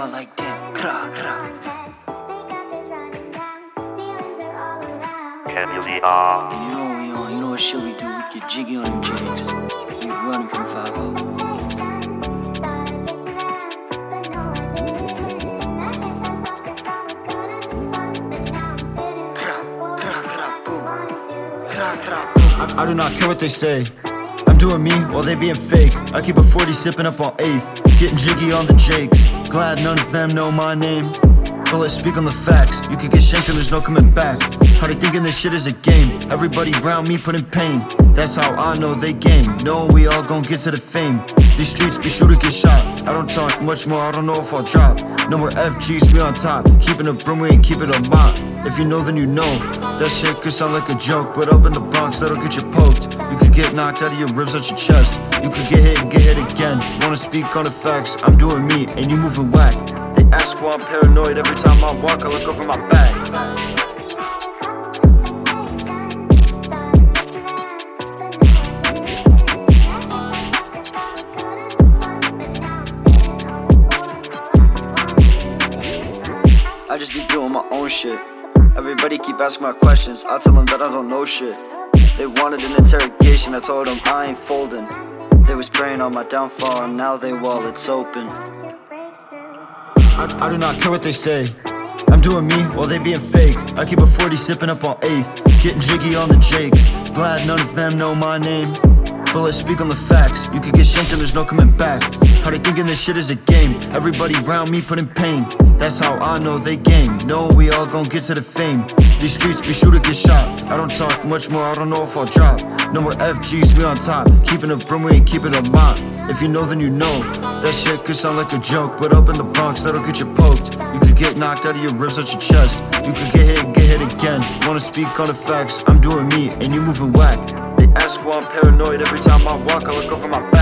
I'm like, damn, rah, rah. Can you be on? And you know what we on, you know what shit we do, we get jiggy on them jigs. We running from 5-0. I do not care what they say. I'm doing me while they being fake. I keep a 40 sipping up on 8th, getting jiggy on the jakes. Glad none of them know my name, but let's speak on the facts. You could get shanked and there's no coming back. How they thinking this shit is a game? Everybody around me put in pain. That's how I know they game. Knowing we all gon' get to the fame. These streets be sure to get shot. I don't talk much more, I don't know if I'll drop. No more FGs, we on top. Keeping a broom, we ain't keep it a mop. If you know, then you know. That shit could sound like a joke, but up in the Bronx, that'll get you poked. You could get knocked out of your ribs out your chest. You could get hit and get hit again. Wanna speak on the facts, I'm doing me, and you moving whack. They ask why I'm paranoid, every time I walk, I look over my back. I just be doing my own shit. Everybody keep asking my questions, I tell them that I don't know shit. They wanted an interrogation, I told them I ain't folding. They was praying on my downfall, and now they wallets open. I do not care what they say. I'm doing me while they being fake. I keep a 40 sipping up on 8th, getting jiggy on the jakes. Glad none of them know my name, but let's speak on the facts. You could get shanked and there's no coming back. How they thinking this shit is a game? Everybody around me put in pain. That's how I know they game. Knowing we all gon' get to the fame. These streets be sure to get shot. I don't talk much more, I don't know if I'll drop. No more FGs, we on top. Keeping a broom, we ain't keeping a mop. If you know, then you know. That shit could sound like a joke, but up in the Bronx, that'll get you poked. You could get knocked out of your ribs out your chest. You could get hit and get hit again. Wanna speak on the facts, I'm doing me, and you moving whack. They ask why I'm paranoid, every time I walk, I look over my back.